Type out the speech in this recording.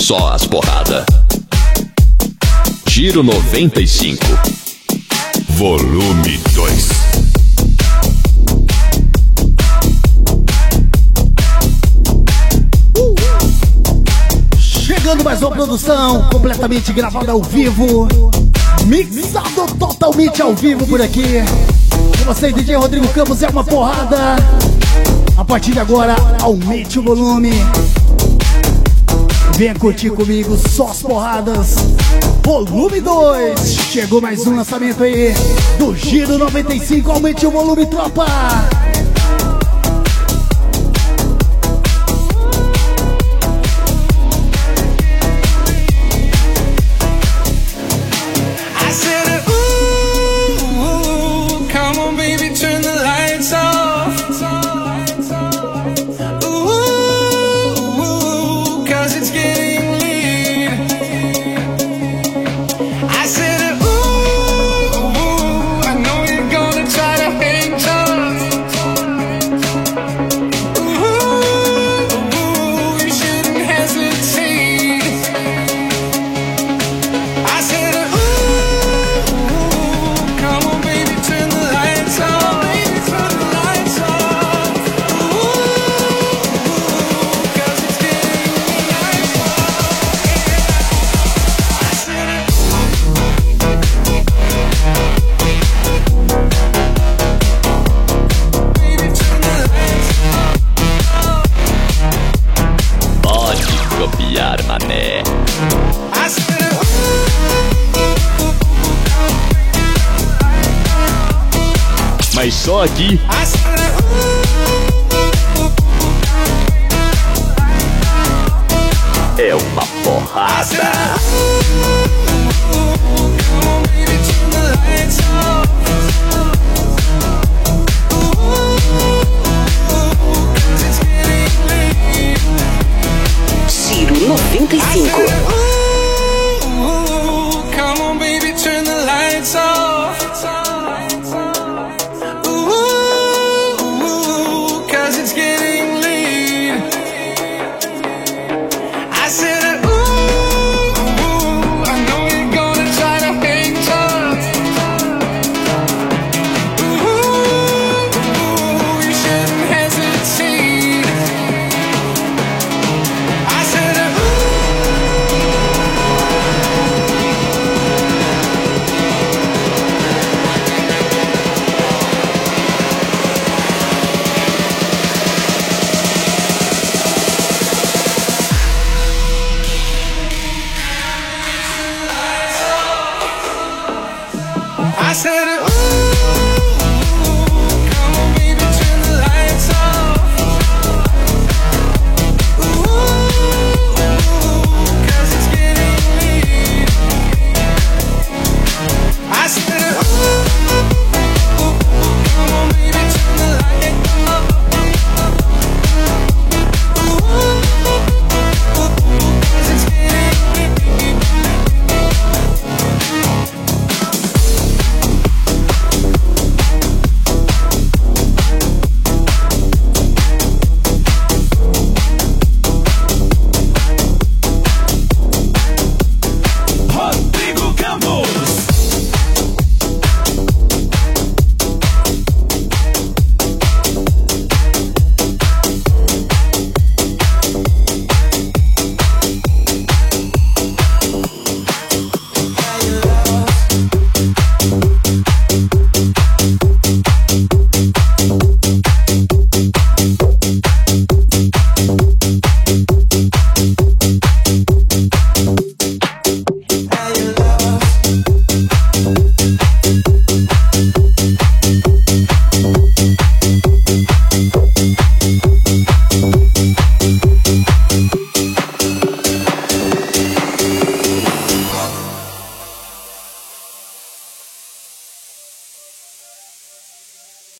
só as porradas. Giro 95, volume 2. Chegando mais uma produção completamente gravada ao vivo, mixado totalmente ao vivo por aqui. Com vocês, DJ Rodrigo Campos, é uma porrada. A partir de agora, aumente o volume. Venha curtir comigo, só as porradas. Volume 2. Chegou mais um lançamento aí do Giro 95. Aumente o volume, tropa. Mané. Mas só aqui é uma porrada.